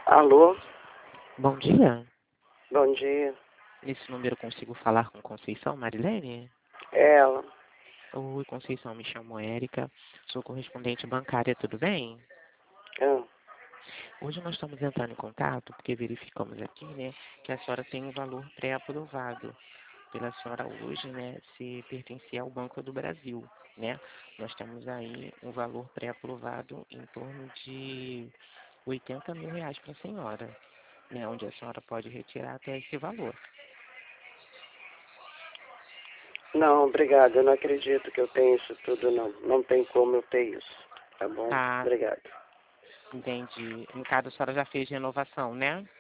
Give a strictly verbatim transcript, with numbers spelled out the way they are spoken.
Alô, Bom dia. bom dia. Nesse número eu consigo falar com Conceição Marilene? É ela. Oi, Conceição, me chamo Érica, sou correspondente bancária, tudo bem? Ah, Hoje nós estamos entrando em contato porque verificamos aqui, né, que a senhora tem um valor pré-aprovado pela senhora hoje, né, se pertencer ao Banco do Brasil, né? Nós temos aí um valor pré-aprovado em torno de oitenta mil reais para a senhora, né, onde a senhora pode retirar até esse valor. não, obrigada. Eu não acredito que eu tenho isso tudo, não. Não tem como eu ter isso. Tá bom? Tá, Obrigado. entendi. No caso, a senhora já fez renovação, né?